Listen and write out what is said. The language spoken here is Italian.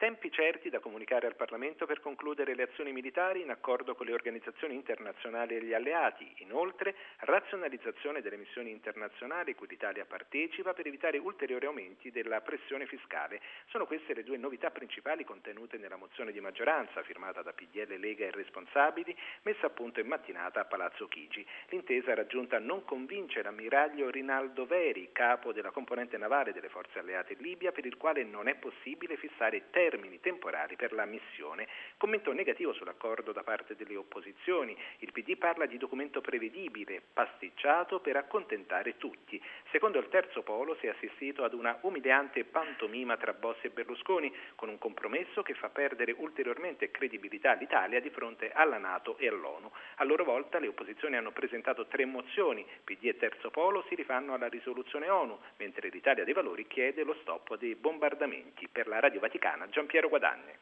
Tempi certi da comunicare al Parlamento per concludere le azioni militari in accordo con le organizzazioni internazionali e gli alleati. Inoltre, razionalizzazione delle missioni internazionali cui l'Italia partecipa per evitare ulteriori aumenti della pressione fiscale. Sono queste le due novità principali contenute nella mozione di maggioranza, firmata da PDL, Lega e Responsabili, messa a punto in mattinata a Palazzo Chigi. L'intesa raggiunta non convince l'ammiraglio Rinaldo Veri, capo della componente navale delle forze alleate in Libia, per il quale non è possibile fissare termini temporali per la missione. Commento negativo sull'accordo da parte delle opposizioni. Il PD parla di documento prevedibile, pasticciato per accontentare tutti. Secondo il terzo polo si è assistito ad una umiliante pantomima tra Bossi e Berlusconi, con un compromesso che fa perdere ulteriormente credibilità all'Italia di fronte alla NATO e all'ONU. A loro volta le opposizioni hanno presentato 3 mozioni. PD e terzo polo si rifanno alla risoluzione ONU, mentre l'Italia dei Valori chiede lo stop dei bombardamenti. Per la Radio Vaticana, Giampiero Guadagni.